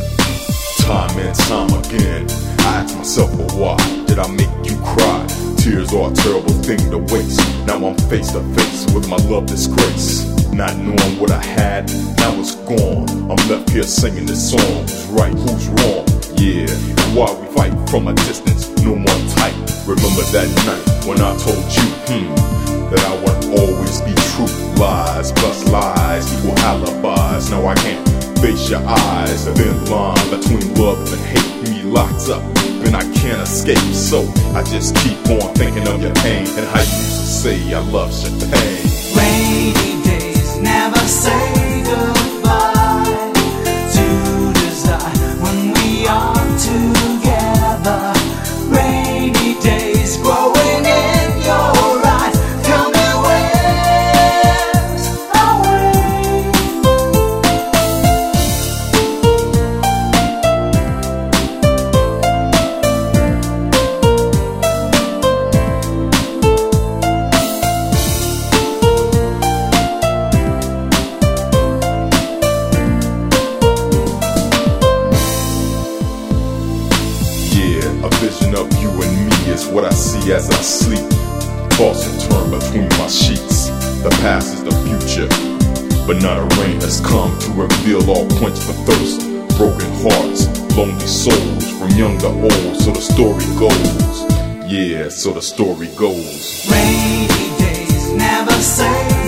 Time and time again, I ask myself, well, why did I make you cry? Tears are a terrible thing to waste. Now I'm face to face with my love disgrace. Not knowing what I had, now it's gone. I'm left here singing this song. Who's right, who's wrong? Yeah, and why we fight from a distance, no more tight. Remember that night when I told you, that I would always be true. Lies plus lies equal alibis. Now I can't face your eyes. The thin line between love and hate, me locked up and I can't escape. So I just keep on thinking of your pain and how you used to say I love your pain. Rainy days never say goodbye to desire when we are together. Rainy days growing in your eyes. Tell me where's our way? A vision of you and me is what I see as I sleep. Toss and turn between my sheets. The past is the future, but not a rain has come to reveal all quench the thirst. Broken hearts, lonely souls, from young to old, so the story goes. Yeah, so the story goes. Rainy days never say